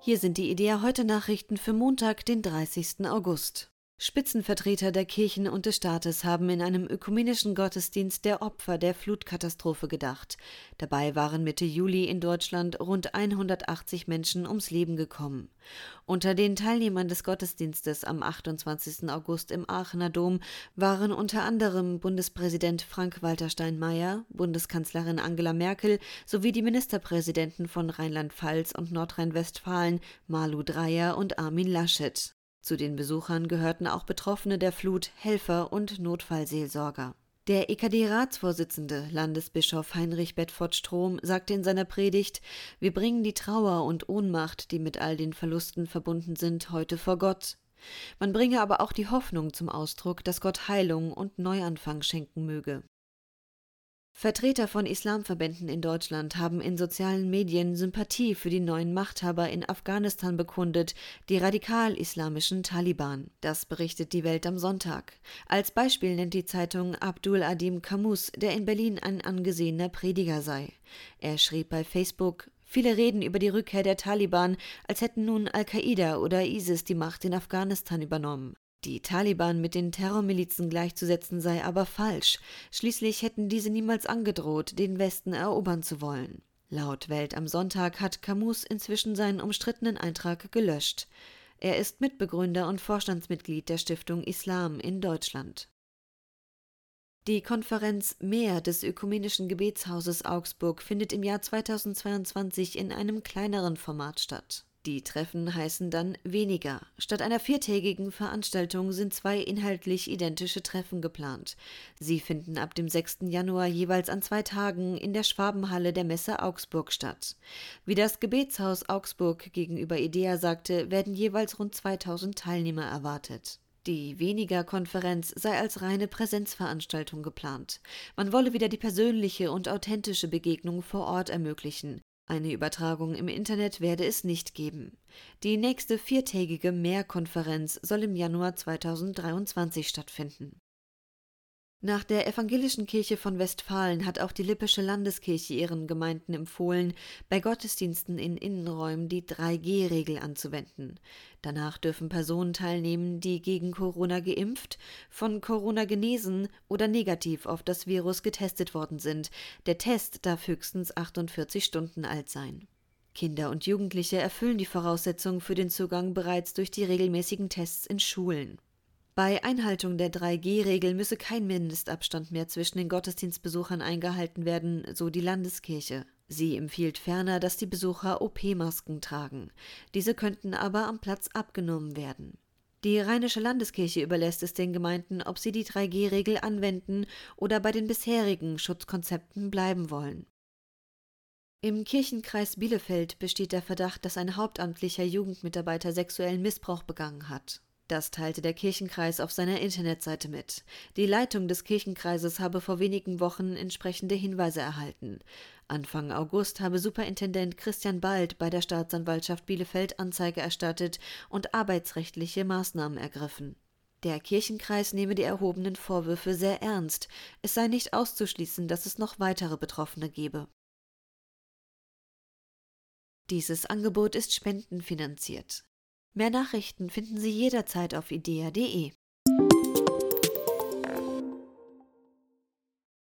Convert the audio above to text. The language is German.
Hier sind die IDEA heute Nachrichten für Montag, den 30. August. Spitzenvertreter der Kirchen und des Staates haben in einem ökumenischen Gottesdienst der Opfer der Flutkatastrophe gedacht. Dabei waren Mitte Juli in Deutschland rund 180 Menschen ums Leben gekommen. Unter den Teilnehmern des Gottesdienstes am 28. August im Aachener Dom waren unter anderem Bundespräsident Frank-Walter Steinmeier, Bundeskanzlerin Angela Merkel sowie die Ministerpräsidenten von Rheinland-Pfalz und Nordrhein-Westfalen Malu Dreyer und Armin Laschet. Zu den Besuchern gehörten auch Betroffene der Flut, Helfer und Notfallseelsorger. Der EKD-Ratsvorsitzende, Landesbischof Heinrich Bedford-Strom, sagte in seiner Predigt: Wir bringen die Trauer und Ohnmacht, die mit all den Verlusten verbunden sind, heute vor Gott. Man bringe aber auch die Hoffnung zum Ausdruck, dass Gott Heilung und Neuanfang schenken möge. Vertreter von Islamverbänden in Deutschland haben in sozialen Medien Sympathie für die neuen Machthaber in Afghanistan bekundet, die radikal-islamischen Taliban. Das berichtet die Welt am Sonntag. Als Beispiel nennt die Zeitung Abdul Adim Qamus, der in Berlin ein angesehener Prediger sei. Er schrieb bei Facebook: Viele reden über die Rückkehr der Taliban, als hätten nun Al-Qaida oder ISIS die Macht in Afghanistan übernommen. Die Taliban mit den Terrormilizen gleichzusetzen sei aber falsch. Schließlich hätten diese niemals angedroht, den Westen erobern zu wollen. Laut Welt am Sonntag hat Qamus inzwischen seinen umstrittenen Eintrag gelöscht. Er ist Mitbegründer und Vorstandsmitglied der Stiftung Islam in Deutschland. Die Konferenz Mehr des Ökumenischen Gebetshauses Augsburg findet im Jahr 2022 in einem kleineren Format statt. Die Treffen heißen dann weniger. Statt einer 4-tägigen Veranstaltung sind 2 inhaltlich identische Treffen geplant. Sie finden ab dem 6. Januar jeweils an 2 Tagen in der Schwabenhalle der Messe Augsburg statt. Wie das Gebetshaus Augsburg gegenüber IDEA sagte, werden jeweils rund 2000 Teilnehmer erwartet. Die Weniger-Konferenz sei als reine Präsenzveranstaltung geplant. Man wolle wieder die persönliche und authentische Begegnung vor Ort ermöglichen. Eine Übertragung im Internet werde es nicht geben. Die nächste 4-tägige Mehrkonferenz soll im Januar 2023 stattfinden. Nach der Evangelischen Kirche von Westfalen hat auch die Lippische Landeskirche ihren Gemeinden empfohlen, bei Gottesdiensten in Innenräumen die 3G-Regel anzuwenden. Danach dürfen Personen teilnehmen, die gegen Corona geimpft, von Corona genesen oder negativ auf das Virus getestet worden sind. Der Test darf höchstens 48 Stunden alt sein. Kinder und Jugendliche erfüllen die Voraussetzungen für den Zugang bereits durch die regelmäßigen Tests in Schulen. Bei Einhaltung der 3G-Regel müsse kein Mindestabstand mehr zwischen den Gottesdienstbesuchern eingehalten werden, so die Landeskirche. Sie empfiehlt ferner, dass die Besucher OP-Masken tragen. Diese könnten aber am Platz abgenommen werden. Die Rheinische Landeskirche überlässt es den Gemeinden, ob sie die 3G-Regel anwenden oder bei den bisherigen Schutzkonzepten bleiben wollen. Im Kirchenkreis Bielefeld besteht der Verdacht, dass ein hauptamtlicher Jugendmitarbeiter sexuellen Missbrauch begangen hat. Das teilte der Kirchenkreis auf seiner Internetseite mit. Die Leitung des Kirchenkreises habe vor wenigen Wochen entsprechende Hinweise erhalten. Anfang August habe Superintendent Christian Bald bei der Staatsanwaltschaft Bielefeld Anzeige erstattet und arbeitsrechtliche Maßnahmen ergriffen. Der Kirchenkreis nehme die erhobenen Vorwürfe sehr ernst. Es sei nicht auszuschließen, dass es noch weitere Betroffene gebe. Dieses Angebot ist spendenfinanziert. Mehr Nachrichten finden Sie jederzeit auf idea.de.